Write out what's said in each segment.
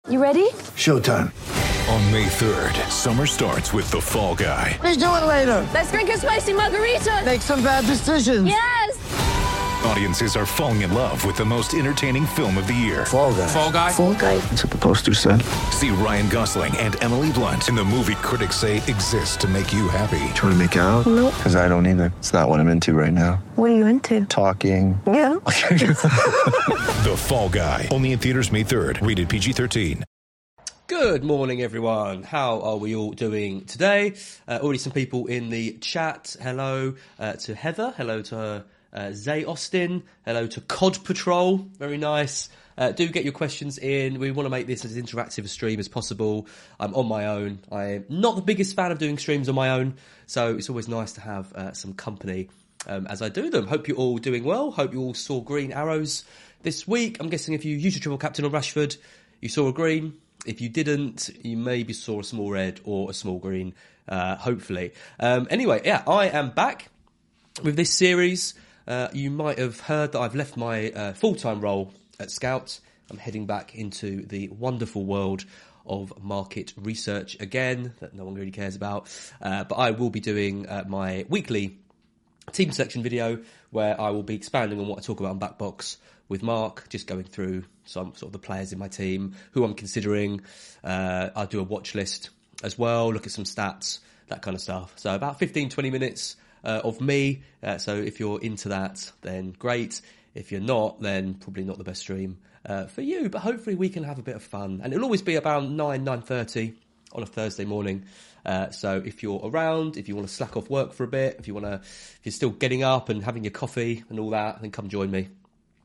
You ready? Showtime. On May 3rd, summer starts with The Fall Guy. Let's do it later. Let's drink a spicy margarita. Make some bad decisions. Yes! Audiences are falling in love with the most entertaining film of the year. Fall Guy. Fall Guy? Fall guy. That's what the poster said. See Ryan Gosling and Emily Blunt in the movie critics say exists to make you happy. Trying to make it out? Nope. Because I don't either. It's not what I'm into right now. What are you into? Talking. Yeah. The Fall Guy. Only in theaters May 3rd. Rated PG-13. Good morning, everyone. How are we all doing today? Already some people in the chat. Hello to Heather. Hello to Zay Austin. Hello to Cod Patrol. Very nice. Do get your questions in. We want to make this as interactive a stream as possible. I'm on my own. I'm not the biggest fan of doing streams on my own, so it's always nice to have some company as I do them. Hope you're all doing well. Hope you all saw green arrows this week. I'm guessing if you used a triple captain on Rashford, you saw a green. If you didn't, you maybe saw a small red or a small green, hopefully. Anyway, yeah, I am back with this series. You might have heard that I've left my full-time role at Scout. I'm heading back into the wonderful world of market research again, that no one really cares about. But I will be doing my weekly team selection video where I will be expanding on what I talk about on Backbox with Mark, just going through some sort of the players in my team, who I'm considering. I'll do a watch list as well, look at some stats, that kind of stuff. So about 15, 20 minutes of me. So if you're into that, then great. If you're not, then probably not the best stream for you. But hopefully we can have a bit of fun. And it'll always be about 9:30 on a Thursday morning. So if you're around, if you want to slack off work for a bit, if you're still getting up and having your coffee and all that, then come join me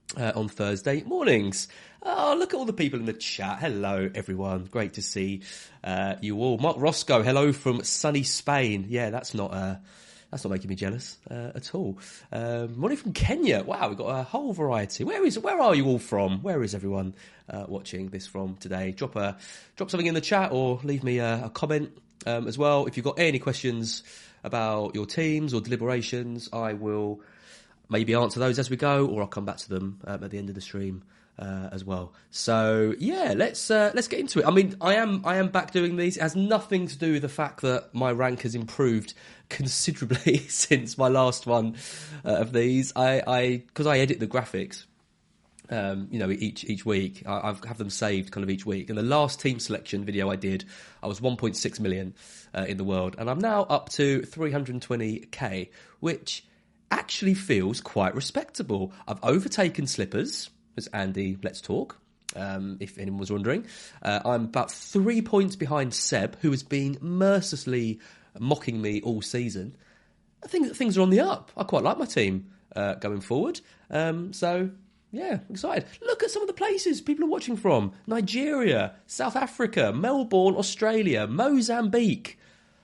on Thursday mornings. Oh, look at all the people in the chat. Hello, everyone. Great to see you all. Mark Roscoe, hello from sunny Spain. Yeah, that's not making me jealous at all. Morning from Kenya. Wow, we've got a whole variety. Where are you all from? Where is everyone watching this from today? Drop something in the chat or leave me a comment as well. If you've got any questions about your teams or deliberations, I will maybe answer those as we go, or I'll come back to them at the end of the stream as well. So yeah, let's get into it. I mean, I am back doing these. It has nothing to do with the fact that my rank has improved considerably since my last one of these. Because I edit the graphics, each week. I have them saved kind of each week. And the last team selection video I did, I was 1.6 million in the world, and I'm now up to 320k, which actually feels quite respectable. I've overtaken Slippers, as Andy Let's Talk, if anyone was wondering. I'm about 3 points behind Seb, who has been mercilessly mocking me all season. I think that things are on the up. I quite like my team going forward. So, yeah, excited. Look at some of the places people are watching from. Nigeria, South Africa, Melbourne, Australia, Mozambique.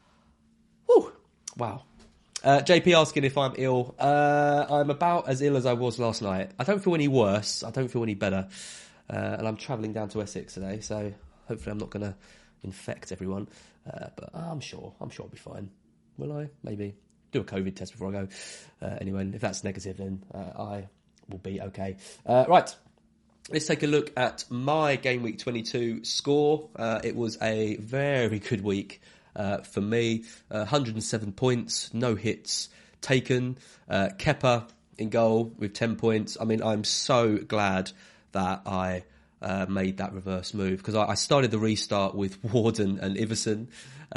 Whew. Wow. JP asking if I'm ill. I'm about as ill as I was last night. I don't feel any worse. I don't feel any better. And I'm travelling down to Essex today, so hopefully I'm not going to infect everyone. But I'm sure I'll be fine. Will I? Maybe. Do a COVID test before I go. Anyway, if that's negative, then I will be okay. Right. Let's take a look at my Game Week 22 score. It was a very good week. For me, 107 points, no hits taken. Kepa in goal with 10 points. I mean, I'm so glad that I made that reverse move, because I started the restart with Ward and Iverson.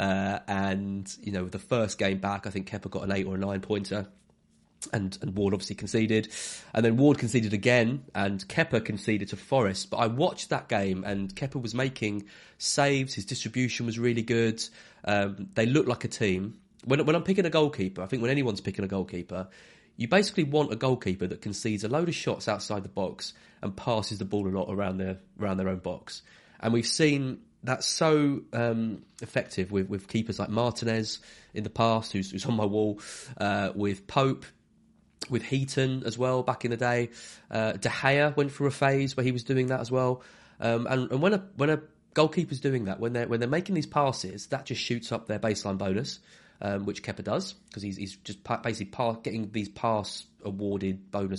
And, the first game back, I think Kepa got an 8 or a 9 pointer. And Ward obviously conceded. And then Ward conceded again, and Kepa conceded to Forest. But I watched that game, and Kepa was making saves. His distribution was really good. They looked like a team. When I'm picking a goalkeeper, I think when anyone's picking a goalkeeper, you basically want a goalkeeper that concedes a load of shots outside the box and passes the ball a lot around their own box. And we've seen that so effective with keepers like Martinez in the past, who's on my wall, with Pope, with Heaton as well back in the day. De Gea went through a phase where he was doing that as well. And when a goalkeeper's doing that, when they're making these passes, that just shoots up their baseline bonus, which Kepa does, because he's just basically getting these pass awarded bonus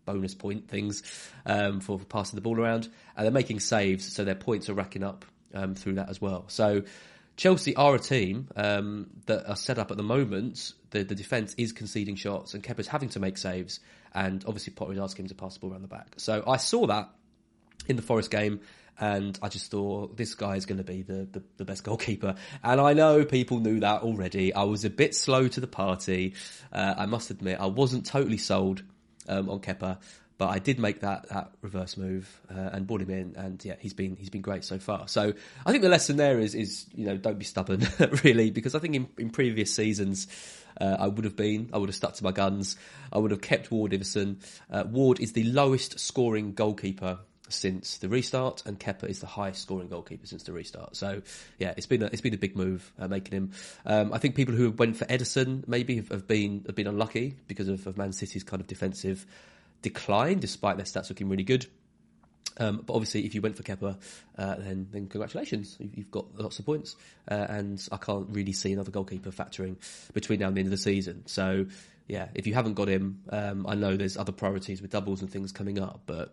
bonus point things for passing the ball around, and they're making saves, so their points are racking up through that as well. So Chelsea are a team that are set up at the moment. The defence is conceding shots, and Kepa's having to make saves, and obviously Potter is asking him to pass the ball around the back. So I saw that in the Forest game, and I just thought, this guy is going to be the best goalkeeper. And I know people knew that already. I was a bit slow to the party. I must admit, I wasn't totally sold on Kepa, but I did make that reverse move and brought him in, and yeah, he's been great so far. So I think the lesson there is don't be stubborn, really, because I think in previous seasons I would have stuck to my guns. I would have kept Ward Iverson. Ward is the lowest scoring goalkeeper since the restart, and Kepa is the highest scoring goalkeeper since the restart. So yeah, it's been a big move making him. I think people who went for Ederson maybe have been unlucky because of Man City's kind of defensive decline, despite their stats looking really good. But obviously, if you went for Kepa, then congratulations, you've got lots of points, and I can't really see another goalkeeper factoring between now and the end of the season. So yeah, if you haven't got him, I know there's other priorities with doubles and things coming up, but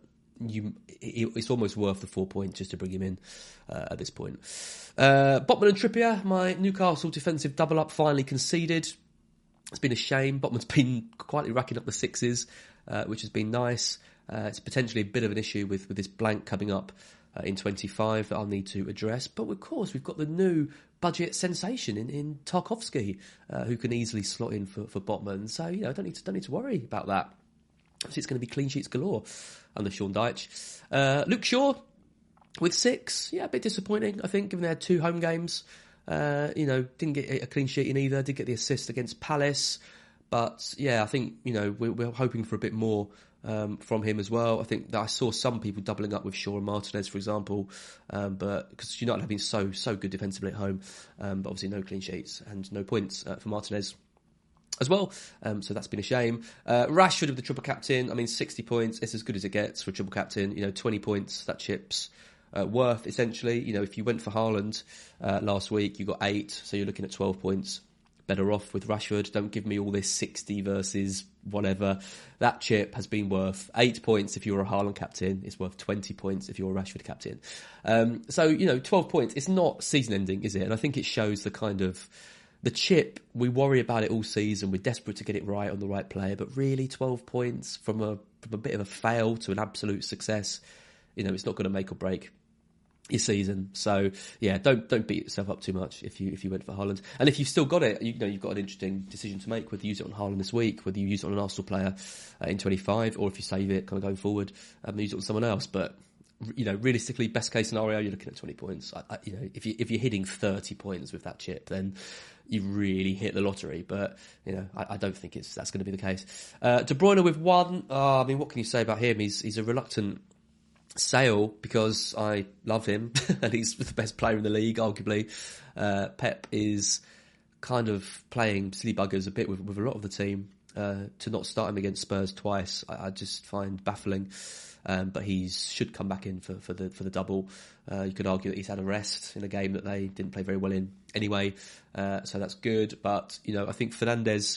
it's almost worth the 4 points just to bring him in at this point. Botman and Trippier, my Newcastle defensive double up, finally conceded. It's been a shame. Botman's been quietly racking up the sixes, which has been nice. It's potentially a bit of an issue with this blank coming up in 25 that I'll need to address. But of course, we've got the new budget sensation in Tarkowski, who can easily slot in for Botman. So don't need to worry about that. Obviously, it's going to be clean sheets galore under Sean Dyche. Luke Shaw with 6. Yeah, a bit disappointing, I think, given they had 2 home games. Didn't get a clean sheet in either. Did get the assist against Palace. But yeah, I think, we're hoping for a bit more from him as well. I think that I saw some people doubling up with Shaw and Martinez, for example, but because United have been so good defensively at home, but obviously no clean sheets and no points for Martinez as well, so that's been a shame. Rashford with the triple captain, 60 points, it's as good as it gets for a triple captain. 20 points, that chip's worth, essentially. If you went for Haaland last week, you got 8, so you're looking at 12 points. Better off with Rashford. Don't give me all this 60 versus whatever. That chip has been worth 8 points if you're a Haaland captain. It's worth 20 points if you're a Rashford captain. 12 points. It's not season ending, is it? And I think it shows the kind of the chip. We worry about it all season. We're desperate to get it right on the right player, but really 12 points from a bit of a fail to an absolute success. It's not going to make or break your season. So yeah, don't beat yourself up too much if you went for Haaland. And if you've still got it, you've got an interesting decision to make, whether you use it on Haaland this week, whether you use it on an Arsenal player in 25, or if you save it kind of going forward and use it on someone else. But realistically, best case scenario, you're looking at 20 points. If you're hitting 30 points with that chip, then you really hit the lottery. But I don't think that's going to be the case. De Bruyne with 1. What can you say about him? He's a reluctant sale because I love him and he's the best player in the league, arguably. Pep is kind of playing silly buggers a bit with a lot of the team. To not start him against Spurs twice, I just find baffling. But he should come back in for the double. You could argue that he's had a rest in a game that they didn't play very well in anyway, so that's good. But I think Fernandes,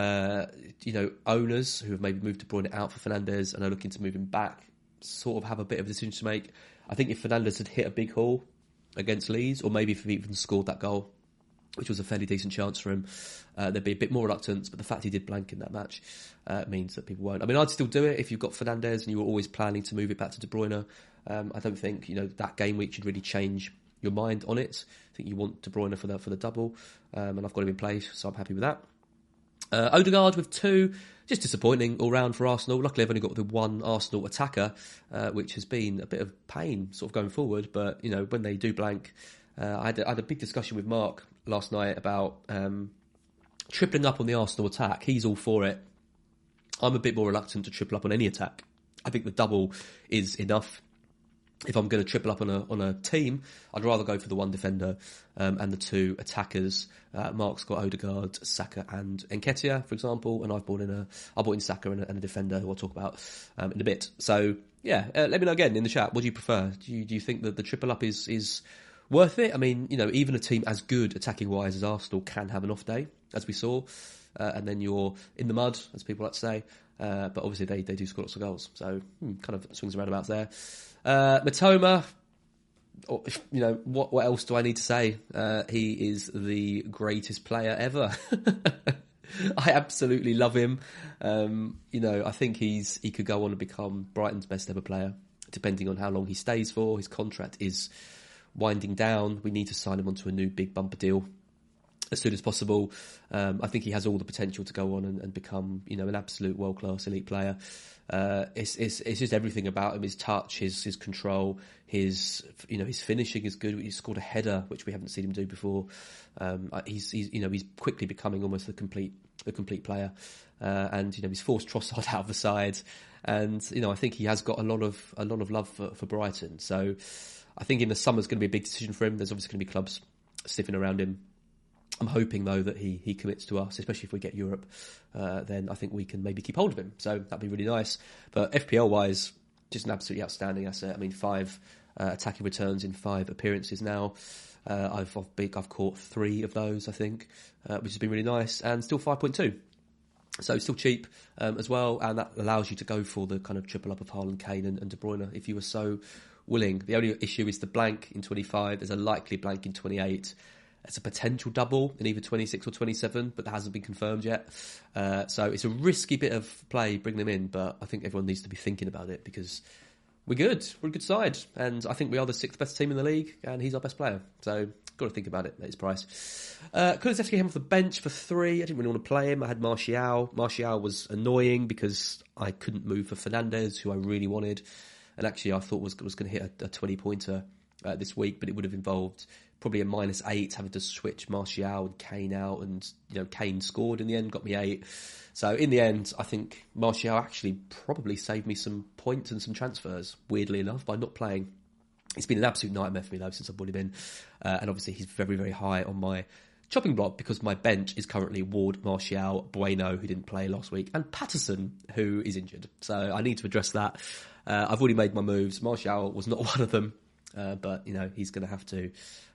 owners who have maybe moved De Bruyne out for Fernandes and are looking to move him back, sort of have a bit of a decision to make. I think if Fernandes had hit a big haul against Leeds, or maybe if he even scored that goal, which was a fairly decent chance for him, there'd be a bit more reluctance. But the fact he did blank in that match means that people won't. I'd still do it if you've got Fernandes and you were always planning to move it back to De Bruyne. I don't think that game week should really change your mind on it. I think you want De Bruyne for the double, and I've got him in place, so I'm happy with that. Odegaard with 2, just disappointing all round for Arsenal. Luckily, I've only got the one Arsenal attacker, which has been a bit of pain sort of going forward. But when they do blank, I had a big discussion with Mark last night about tripling up on the Arsenal attack. He's all for it. I'm a bit more reluctant to triple up on any attack. I think the double is enough. If I'm going to triple up on a team, I'd rather go for the one defender and the 2 attackers. Mark's got Odegaard, Saka, and Nketiah, for example, and I brought in Saka and a defender who I'll talk about in a bit. So yeah, let me know again in the chat. What do you prefer? Do you think that the triple up is worth it? Even a team as good attacking wise as Arsenal can have an off day, as we saw, and then you're in the mud, as people like to say. but obviously they do score lots of goals. So kind of swings and roundabouts there. Mitoma, what else do I need to say? He is the greatest player ever. I absolutely love him. I think he could go on and become Brighton's best ever player, depending on how long he stays for. His contract is winding down. We need to sign him onto a new big bumper deal as soon as possible. I think he has all the potential to go on and become, an absolute world-class elite player. It's just everything about him: his touch, his control, his finishing is good. He scored a header, which we haven't seen him do before. He's quickly becoming almost the complete player. And he's forced Trossard out of the side, and I think he has got a lot of love for Brighton. So I think in the summer it's going to be a big decision for him. There's obviously going to be clubs sniffing around him. I'm hoping, though, that he commits to us, especially if we get Europe. Then I think we can maybe keep hold of him. So that'd be really nice. But FPL-wise, just an absolutely outstanding asset. I mean, 5 attacking returns in 5 appearances now. I've caught 3 of those, I think, which has been really nice. And still 5.2. So still cheap as well. And that allows you to go for the kind of triple up of Haaland, Kane and De Bruyne if you were so willing. The only issue is the blank in 25. There's a likely blank in 28. It's a potential double in either 26 or 27, but that hasn't been confirmed yet. So it's a risky bit of play bringing them in, but I think everyone needs to be thinking about it because we're good. We're a good side. And I think we are the 6th best team in the league, and he's our best player. So got to think about it at his price. Kulusevski came off the bench for 3. I didn't really want to play him. I had Martial. Martial was annoying because I couldn't move for Fernandes, who I really wanted. And actually I thought was going to hit a 20-pointer this week, but it would have involved probably a -8, having to switch Martial and Kane out, and Kane scored in the end, got me 8. So in the end, I think Martial actually probably saved me some points and some transfers, weirdly enough, by not playing. It's been an absolute nightmare for me though since I've brought him in, and obviously he's very, very high on my chopping block because my bench is currently Ward, Martial, Bueno, who didn't play last week, and Patterson, who is injured. So I need to address that. I've already made my moves. Martial was not one of them, but he's going to have to.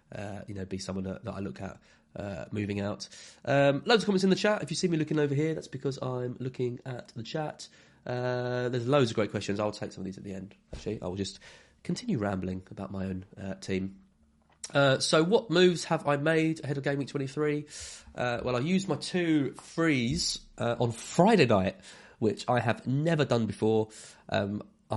Be someone that I look at moving out. Loads of comments in the chat. If you see me looking over here, that's because I'm looking at the chat. There's loads of great questions. I'll take some of these at the end. Actually, I will just continue rambling about my own team. So what moves have I made ahead of Game Week 23? Well, I used my 2 frees on Friday night, which I have never done before. There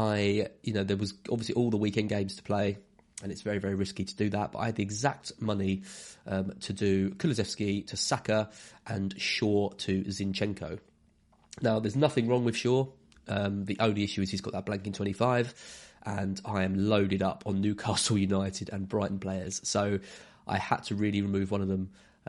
was obviously all the weekend games to play, and it's very, very risky to do that. But I had the exact money to do Kulusevski to Saka and Shaw to Zinchenko. Now, there's nothing wrong with Shaw. The only issue is he's got that blank in 25, and I am loaded up on Newcastle United and Brighton players. So I had to really remove one of them,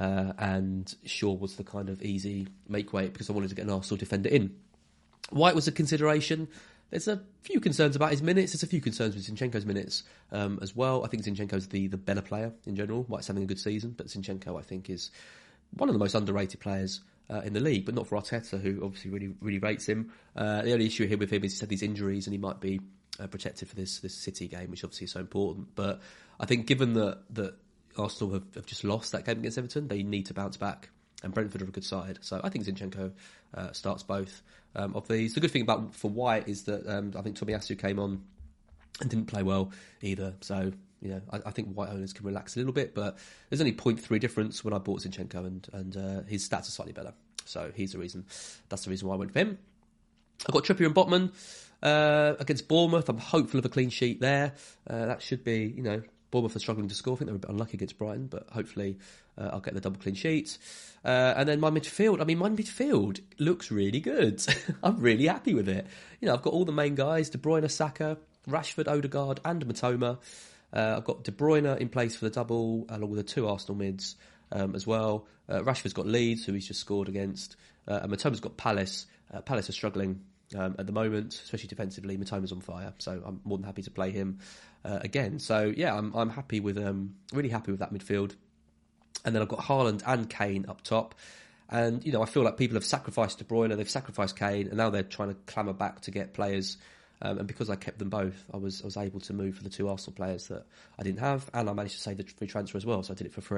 and Shaw was the kind of easy make weight because I wanted to get an Arsenal defender in. White was a consideration. There's a few concerns about his minutes. There's a few concerns with Zinchenko's minutes as well. I think Zinchenko's the better player in general. White's having a good season, but Zinchenko, I think, is one of the most underrated players in the league, but not for Arteta, who obviously really, really rates him. The only issue here with him is he's had these injuries and he might be protected for this City game, which obviously is so important. But I think given that Arsenal have just lost that game against Everton, they need to bounce back. And Brentford are a good side. So I think Zinchenko starts both of these. The good thing for White is that I think Tomiyasu came on and didn't play well either. So, I think White owners can relax a little bit. But there's only 0.3 difference when I bought Zinchenko, and his stats are slightly better. So he's the reason. That's the reason why I went for him. I've got Trippier and Botman against Bournemouth. I'm hopeful of a clean sheet there. That should be, Bournemouth are struggling to score. I think they were a bit unlucky against Brighton, but hopefully I'll get the double clean sheet. And then my midfield looks really good. I'm really happy with it. I've got all the main guys: De Bruyne, Saka, Rashford, Odegaard and Mitoma. I've got De Bruyne in place for the double, along with the 2 Arsenal mids as well. Rashford's got Leeds, who he's just scored against. And Mitoma's got Palace. Palace are struggling at the moment, especially defensively. Mitoma's on fire, so I'm more than happy to play him again. So yeah, I'm happy with really happy with that midfield. And then I've got Haaland and Kane up top. And, I feel like people have sacrificed De Bruyne, they've sacrificed Kane, and now they're trying to clamour back to get players. And because I kept them both, I was able to move for the 2 Arsenal players that I didn't have, and I managed to save the free transfer as well, so I did it for free.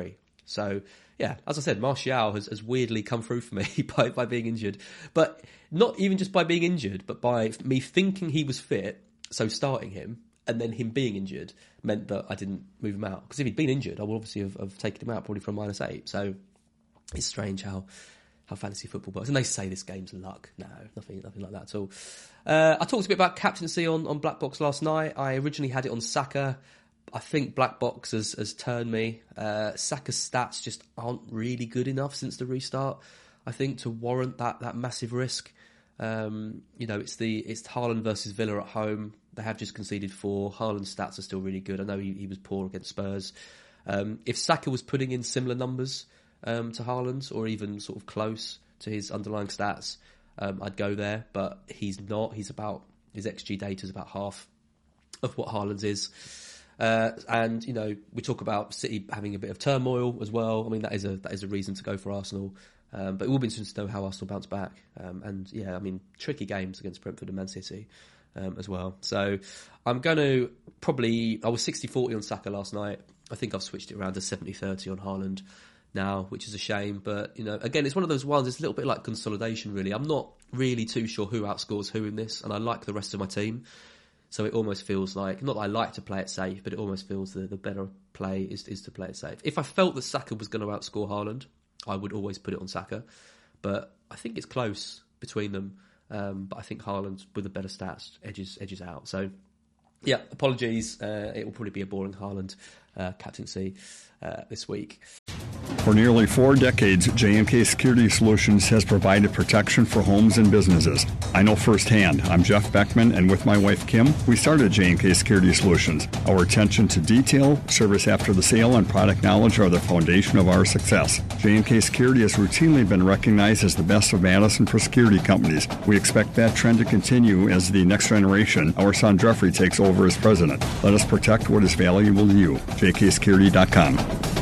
So, yeah, as I said, Martial has weirdly come through for me by being injured. But not even just by being injured, but by me thinking he was fit, so starting him, and then him being injured meant that I didn't move him out. Because if he'd been injured, I would obviously have taken him out probably from -8. So it's strange how fantasy football works. And they say this game's luck. No, nothing like that at all. I talked a bit about captaincy on Black Box last night. I originally had it on Saka. I think Black Box has turned me. Saka's stats just aren't really good enough since the restart, I think, to warrant that massive risk. It's Haaland versus Villa at home. They have just conceded 4. Haaland's stats are still really good. I know he was poor against Spurs. If Saka was putting in similar numbers to Haaland's, or even sort of close to his underlying stats, I'd go there. But he's not. His XG data is about half of what Haaland's is. And we talk about City having a bit of turmoil as well. I mean, that is a reason to go for Arsenal. But it will be interesting to know how Arsenal bounce back. Tricky games against Brentford and Man City as well. So I'm going to I was 60-40 on Saka last night. I think I've switched it around to 70-30 on Haaland now, which is a shame. But, again, it's one of those ones, it's a little bit like consolidation, really. I'm not really too sure who outscores who in this, and I like the rest of my team. So it almost feels like, not that I like to play it safe, but it almost feels the better play is to play it safe. If I felt that Saka was going to outscore Haaland, I would always put it on Saka. But I think it's close between them. But I think Haaland, with the better stats, edges out. So, yeah, apologies. It will probably be a boring Haaland captaincy this week. For nearly 4 decades, J&K Security Solutions has provided protection for homes and businesses. I know firsthand. I'm Jeff Beckman, and with my wife Kim, we started J&K Security Solutions. Our attention to detail, service after the sale, and product knowledge are the foundation of our success. J&K Security has routinely been recognized as the best of Madison for security companies. We expect that trend to continue as the next generation, our son Jeffrey, takes over as president. Let us protect what is valuable to you. jksecurity.com.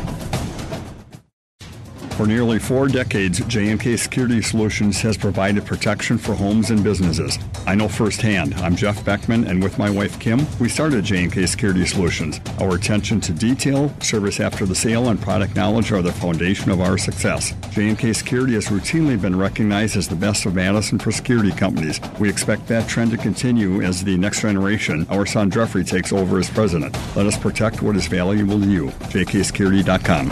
For nearly 4 decades, J&K Security Solutions has provided protection for homes and businesses. I know firsthand. I'm Jeff Beckman, and with my wife Kim, we started J&K Security Solutions. Our attention to detail, service after the sale, and product knowledge are the foundation of our success. J&K Security has routinely been recognized as the best of Madison for security companies. We expect that trend to continue as the next generation, our son Jeffrey, takes over as president. Let us protect what is valuable to you. jksecurity.com.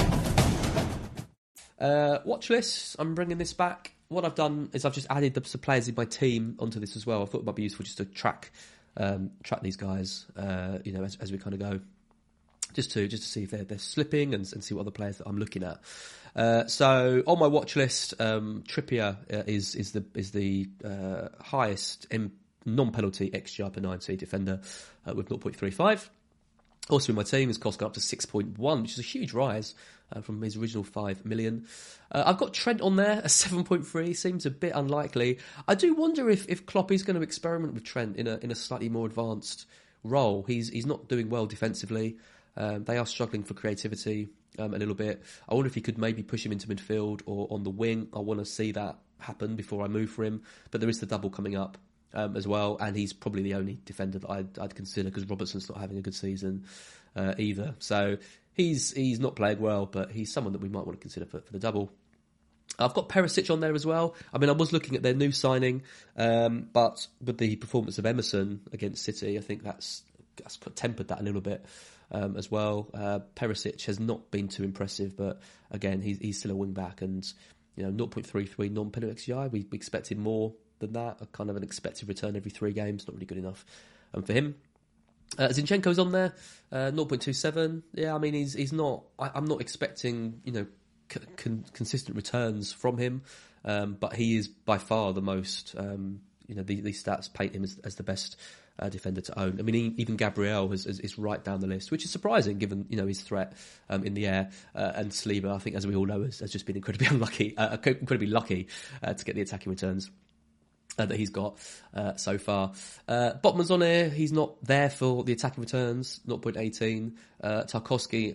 Watch lists. I'm bringing this back. What I've done is I've just added the players in my team onto this as well. I thought it might be useful just to track these guys, as we kind of go, just to see if they're slipping and see what other players that I'm looking at. So on my watch list, Trippier is the highest non-penalty XGI per 90 defender with 0.35. Also in my team is Koska up to 6.1, which is a huge rise from his original 5 million. I've got Trent on there, a 7.3, seems a bit unlikely. I do wonder if Klopp is going to experiment with Trent in a slightly more advanced role. He's not doing well defensively. They are struggling for creativity a little bit. I wonder if he could maybe push him into midfield or on the wing. I want to see that happen before I move for him. But there is the double coming up as well, and he's probably the only defender that I'd consider, because Robertson's not having a good season either. So he's not playing well, but he's someone that we might want to consider for the double. I've got Perisic on there as well. I mean, I was looking at their new signing, but with the performance of Emerson against City, I think that's tempered that a little bit as well. Perisic has not been too impressive, but again, he's still a wing back, and 0.33 non-penalty XGI. We expected more than that, a kind of an expected return every 3 games, not really good enough for him. Zinchenko's on there, 0.27. Yeah, I mean, he's not. I'm not expecting consistent returns from him, but he is by far the most. These stats paint him as the best defender to own. I mean, even Gabriel is right down the list, which is surprising given his threat in the air. And Saliba, I think, as we all know, has just been incredibly lucky to get the attacking returns that he's got so far. Botman's on here. He's not there for the attacking returns, 0.18. Tarkowski,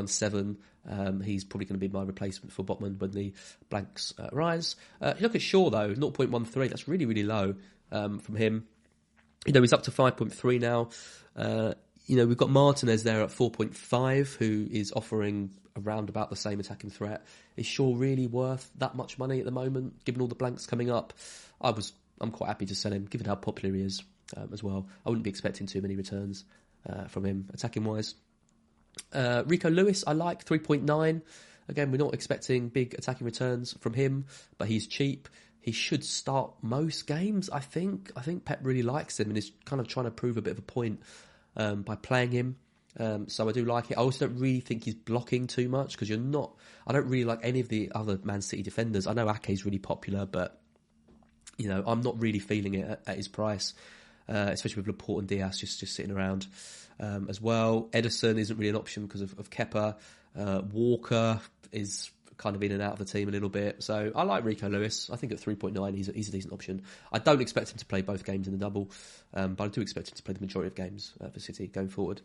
0.17. He's probably going to be my replacement for Botman when the blanks rise. You look at Shaw, though, 0.13. That's really, really low from him. He's up to 5.3 now. we've got Martinez there at 4.5, who is offering around about the same attacking threat. Is Shaw really worth that much money at the moment, given all the blanks coming up? I'm quite happy to sell him, given how popular he is as well. I wouldn't be expecting too many returns from him, attacking-wise. Rico Lewis, I like, 3.9. Again, we're not expecting big attacking returns from him, but he's cheap. He should start most games, I think. I think Pep really likes him and is kind of trying to prove a bit of a point by playing him. So I do like it. I also don't really think he's blocking too much, because I don't really like any of the other Man City defenders. I know Ake's really popular, but I'm not really feeling it at his price, especially with Laporte and Diaz just sitting around as well. Ederson isn't really an option because of Kepa. Walker is kind of in and out of the team a little bit. So I like Rico Lewis. I think at 3.9 he's a decent option. I don't expect him to play both games in the double, but I do expect him to play the majority of games for City going forward.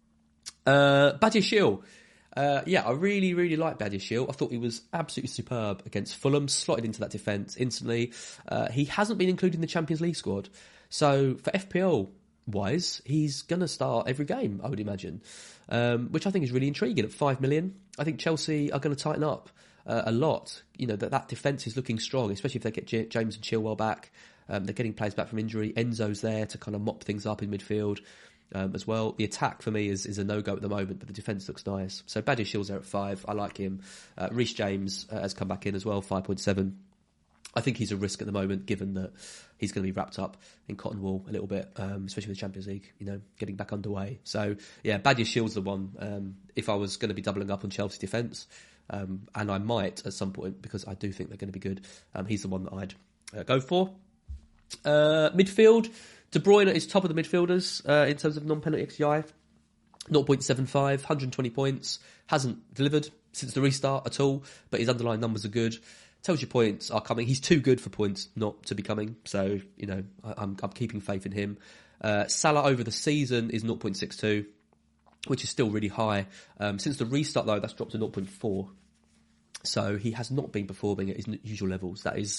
Badiashile. I really, really like Badiashile. I thought he was absolutely superb against Fulham, slotted into that defence instantly. He hasn't been included in the Champions League squad. So for FPL-wise, he's going to start every game, I would imagine, which I think is really intriguing at 5 million. I think Chelsea are going to tighten up a lot. That defence is looking strong, especially if they get James and Chilwell back. They're getting players back from injury. Enzo's there to kind of mop things up in midfield. As well. The attack for me is a no-go at the moment, but the defence looks nice. So Badiashile's there at 5. I like him. Reece James has come back in as well, 5.7. I think he's a risk at the moment, given that he's going to be wrapped up in cotton wool a little bit, especially with the Champions League, getting back underway. So, yeah, Badiashile's the one. If I was going to be doubling up on Chelsea defence, and I might at some point, because I do think they're going to be good, he's the one that I'd go for. Midfield. De Bruyne is top of the midfielders in terms of non-penalty XGI. 0.75, 120 points. Hasn't delivered since the restart at all, but his underlying numbers are good. Tells you points are coming. He's too good for points not to be coming. So, I'm keeping faith in him. Salah over the season is 0.62, which is still really high. Since the restart, though, that's dropped to 0.4. So he has not been performing at his usual levels. That is,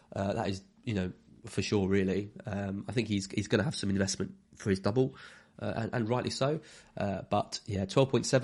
for sure, really. I think he's going to have some investment for his double, and rightly so. But yeah, 12.7,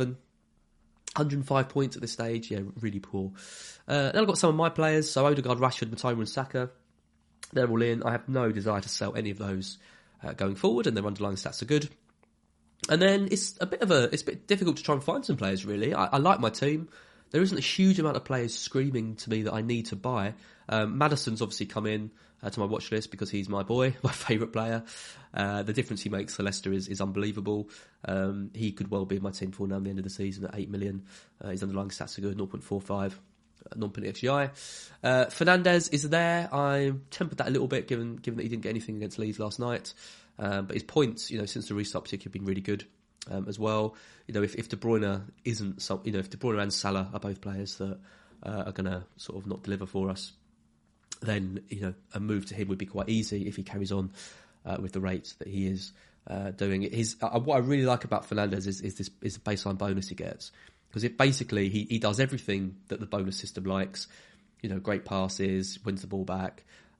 105 points at this stage. Yeah, really poor. Then I've got some of my players. So Odegaard, Rashford, Matoma and Saka. They're all in. I have no desire to sell any of those going forward, and their underlying stats are good. And then it's a bit difficult to try and find some players, really. I like my team. There isn't a huge amount of players screaming to me that I need to buy. Maddison's obviously come in to my watch list because he's my boy, my favourite player. The difference he makes for Leicester is unbelievable. He could well be in my team for now at the end of the season at 8 million. His underlying stats are good, 0.45 non-penalty XGI. Fernandes is there. I tempered that a little bit given that he didn't get anything against Leeds last night. But his points, since the restart particularly, have been really good. As well, if De Bruyne isn't, if De Bruyne and Salah are both players that are going to sort of not deliver for us, then a move to him would be quite easy if he carries on with the rates that he is doing. What I really like about Fernandes is the baseline bonus he gets, because he does everything that the bonus system likes. Great passes, wins the ball back.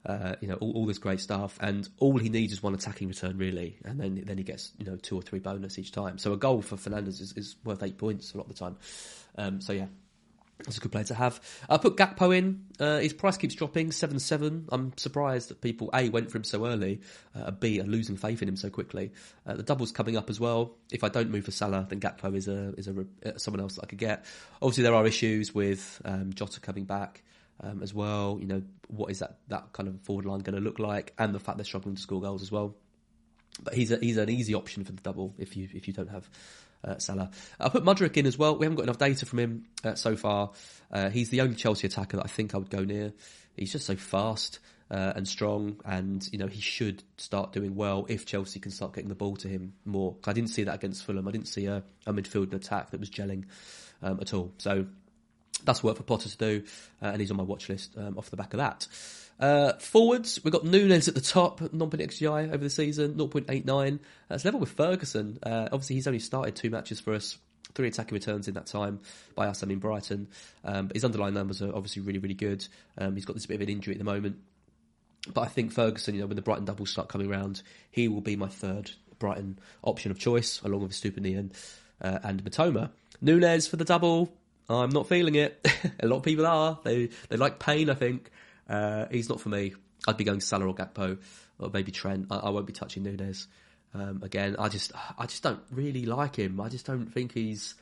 All this great stuff, and all he needs is one attacking return, really, and then he gets 2 or 3 bonus each time. So a goal for Fernandes is worth 8 points a lot of the time. So yeah, that's a good player to have. I put Gakpo in. His price keeps dropping, 7.7. I'm surprised that people A, went for him so early, B, are losing faith in him so quickly. The double's coming up as well. If I don't move for Salah, then Gakpo is someone else that I could get. Obviously, there are issues with Jota coming back. As well, what is that kind of forward line going to look like, and the fact they're struggling to score goals as well. But he's an easy option for the double if you don't have Salah. I put Mudryk in as well. We haven't got enough data from him so far. He's the only Chelsea attacker that I think I would go near. He's just so fast and strong, and he should start doing well if Chelsea can start getting the ball to him more. I didn't see that against Fulham. I didn't see a midfield and attack that was gelling at all. So that's work for Potter to do, and he's on my watch list off the back of that. Forwards, we've got Núñez at the top, non-penalty XGI over the season, 0.89. That's level with Ferguson. Obviously, he's only started 2 matches for us, 3 attacking returns in that time. By us, I mean Brighton. But his underlying numbers are obviously really, really good. He's got this bit of an injury at the moment. But I think Ferguson, when the Brighton doubles start coming around, he will be my third Brighton option of choice, along with Stupinian and Matoma. Nunes for the double. I'm not feeling it. A lot of people are. They like Payne, I think. He's not for me. I'd be going Salah or Gakpo, or maybe Trent. I won't be touching Nunes again. I just don't really like him. I just don't think he's,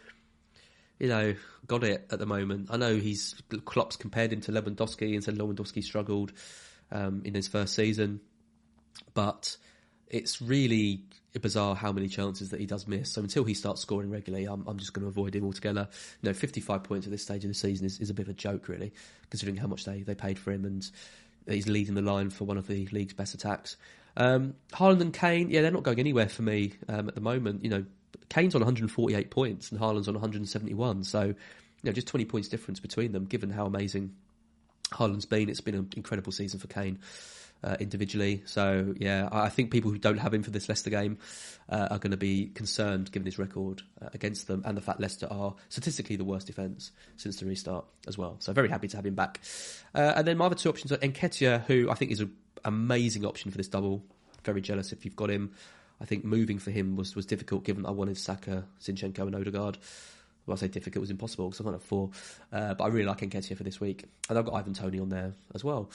got it at the moment. I know Klopp's compared him to Lewandowski and said Lewandowski struggled in his first season, but it's really bizarre how many chances that he does miss. So until he starts scoring regularly, I'm just going to avoid him altogether. 55 points at this stage of the season is a bit of a joke, really, considering how much they paid for him, and he's leading the line for one of the league's best attacks. Haaland and Kane, they're not going anywhere for me at the moment. Kane's on 148 points and Haaland's on 171. So, just 20 points difference between them, given how amazing Haaland's been. It's been an incredible season for Kane individually. So, I think people who don't have him for this Leicester game are going to be concerned, given his record against them, and the fact Leicester are statistically the worst defence since the restart as well. So, very happy to have him back. And then my other two options are Nketiah, who I think is an amazing option for this double. Very jealous if you've got him. I think moving for him was difficult, given that I wanted Saka, Zinchenko and Odegaard. Well, I say difficult, it was impossible because I can't have four. But I really like Nketiah for this week. And I've got Ivan Toney on there as well.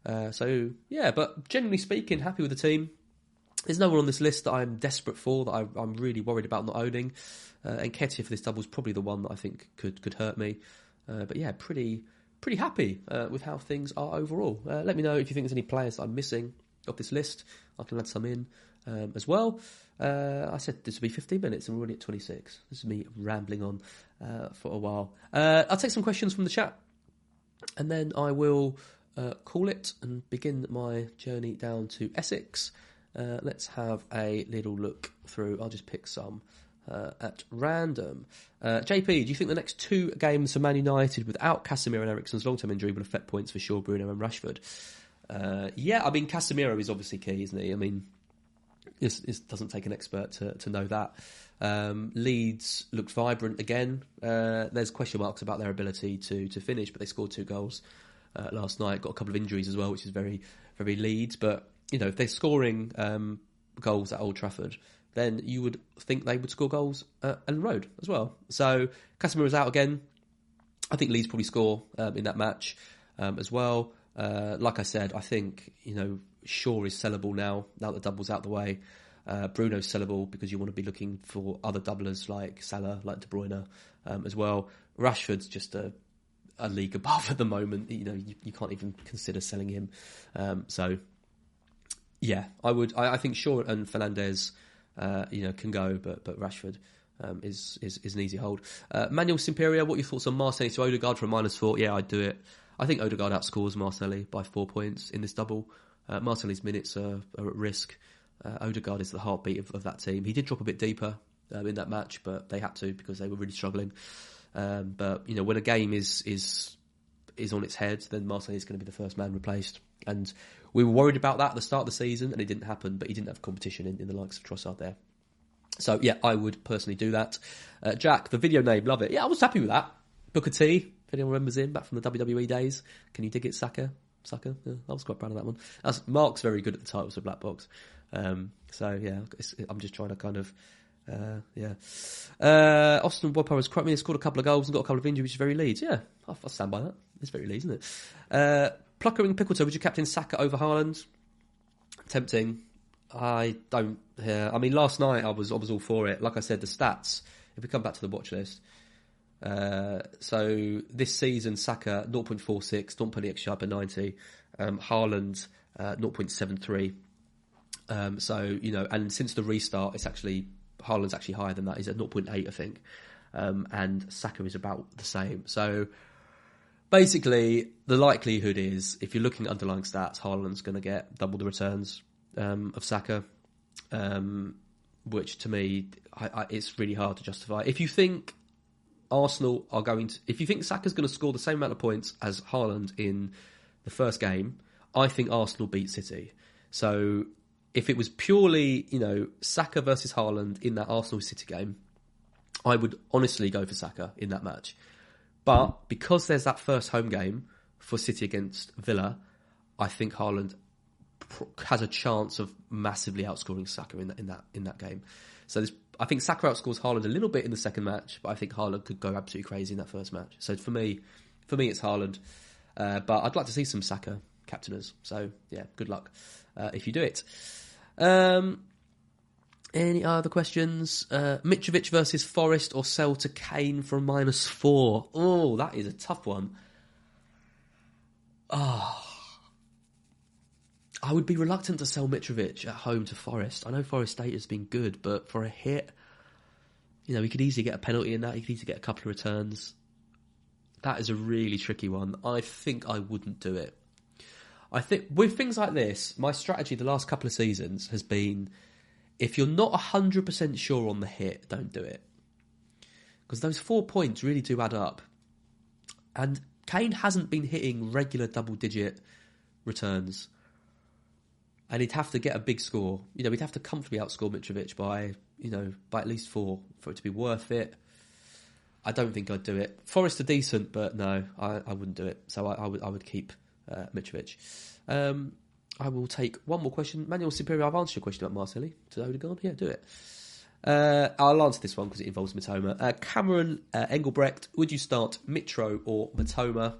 But generally speaking, happy with the team. There's no one on this list that I'm desperate for, that I'm really worried about not owning. Nketiah for this double is probably the one that I think could hurt me. Pretty happy with how things are overall. Let me know if you think there's any players that I'm missing off this list. I can add some in as well. I said this would be 15 minutes and we're already at 26. This is me rambling on for a while. I'll take some questions from the chat and then I will call it and begin my journey down to Essex. Let's have a little look through. I'll just pick some at random. JP, do you think the next two games for Man United without Casemiro and Eriksen's long-term injury will affect points for Shaw, Bruno and Rashford? Casemiro is obviously key, isn't he? I mean, it doesn't take an expert to know that. Leeds looked vibrant again. There's question marks about their ability to finish, but they scored 2 goals last night. Got a couple of injuries as well, which is very, very Leeds. But, if they're scoring goals at Old Trafford, then you would think they would score goals at Ellen Road as well. So Casemiro's out again. I think Leeds probably score in that match as well. Like I said, I think, Shaw is sellable now that the double's out the way. Bruno's sellable because you want to be looking for other doublers like Salah, like De Bruyne as well. Rashford's just a league above at the moment. You can't even consider selling him. I think Shaw and Fernandes, can go, but Rashford is an easy hold. Manuel Simperia, what are your thoughts on Marseille to Odegaard for a -4? Yeah, I'd do it. I think Odegaard outscores Marseille by 4 points in this double. Marseille's minutes are at risk. Odegaard is the heartbeat of that team. He did drop a bit deeper in that match, but they had to because they were really struggling. But when a game is on its head, then Marseille is going to be the first man replaced. And we were worried about that at the start of the season, and it didn't happen. But he didn't have competition in the likes of Trossard there. So yeah, I would personally do that. Jack, the video name, love it. Yeah, I was happy with that. Booker T, if anyone remembers him back from the WWE days. Can you dig it, Saka? Yeah, I was quite proud of that one. Mark's very good at the titles of Black Box. I'm just trying to kind of, Austin Wopper has correct me. He scored a couple of goals and got a couple of injuries, which is very Leeds. Yeah, I'll stand by that. It's very Leeds, isn't it? Plucker and Pickleton, would you captain Saka over Haaland? Tempting. I don't. I mean, last night I was all for it. Like I said, the stats. If we come back to the watch list. So this season, Saka 0.46, don't put the extra up at 90. Haaland 0.73. And since the restart, Haaland's actually higher than that. He's at 0.8, I think. And Saka is about the same. So basically, the likelihood is, if you're looking at underlying stats, Haaland's going to get double the returns of Saka, which to me, it's really hard to justify. If you think Arsenal are if you think Saka's going to score the same amount of points as Haaland in the first game, I think Arsenal beat City. So if it was purely, Saka versus Haaland in that Arsenal-City game, I would honestly go for Saka in that match. But because there's that first home game for City against Villa, I think Haaland has a chance of massively outscoring Saka in that game. So I think Saka outscores Haaland a little bit in the second match, but I think Haaland could go absolutely crazy in that first match. So for me it's Haaland, but I'd like to see some Saka captainers. So yeah, good luck if you do it. Any other questions? Mitrovic versus Forest or sell to Kane for -4? Oh, that is a tough one. I would be reluctant to sell Mitrovic at home to Forest. I know Forest State has been good, but for a hit, he could easily get a penalty in that. He could easily get a couple of returns. That is a really tricky one. I think I wouldn't do it. I think with things like this, my strategy the last couple of seasons has been, if you're not 100% sure on the hit, don't do it. Because those 4 points really do add up. And Kane hasn't been hitting regular double-digit returns. And he'd have to get a big score. He'd have to comfortably outscore Mitrovic by at least 4 for it to be worth it. I don't think I'd do it. Forest are decent, but no, I wouldn't do it. So I would keep Mitrovic. I will take one more question. Manuel Superior, I've answered your question about Marcelli to Odegaard. Yeah, do it. I'll answer this one because it involves Mitoma. Cameron Engelbrecht, would you start Mitro or Mitoma?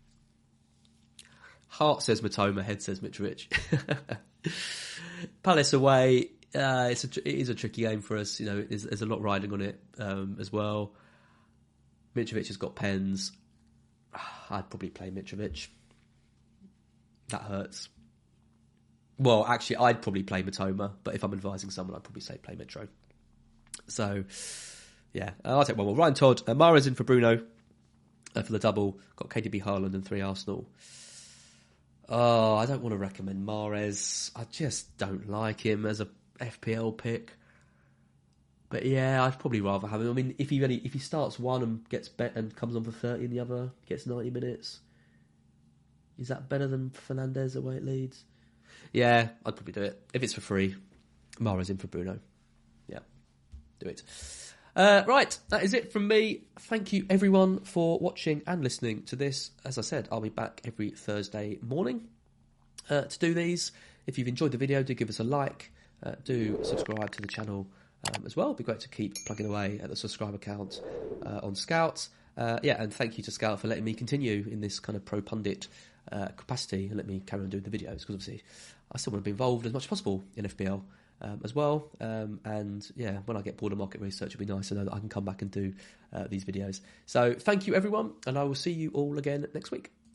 Heart says Mitoma, head says Mitrovic. Palace away, it is a tricky game for us. There's a lot riding on it as well. Mitrovic has got pens. I'd probably play Mitrovic. That hurts. Well, actually, I'd probably play Mitoma, but if I'm advising someone, I'd probably say play Mitro. So, yeah, I'll take one more. Ryan Todd, Mahrez in for Bruno for the double. Got KDB, Haaland and 3 Arsenal. Oh, I don't want to recommend Mahrez. I just don't like him as a FPL pick. But yeah, I'd probably rather have him. I mean, if he starts one and gets bet and comes on for 30 and the other gets 90 minutes, is that better than Fernandes away at Leeds? Yeah, I'd probably do it. If it's for free, Mahrez in for Bruno. Yeah, do it. Right, that is it from me. Thank you everyone for watching and listening to this. As I said, I'll be back every Thursday morning to do these. If you've enjoyed the video, do give us a like. Do subscribe to the channel as well. It'd be great to keep plugging away at the subscriber count on Scout. And thank you to Scout for letting me continue in this kind of pro pundit capacity and let me carry on doing the videos, because obviously I still want to be involved as much as possible in FPL as well. And yeah, when I get bored of market research, it'll be nice to know that I can come back and do these videos. So thank you everyone, and I will see you all again next week.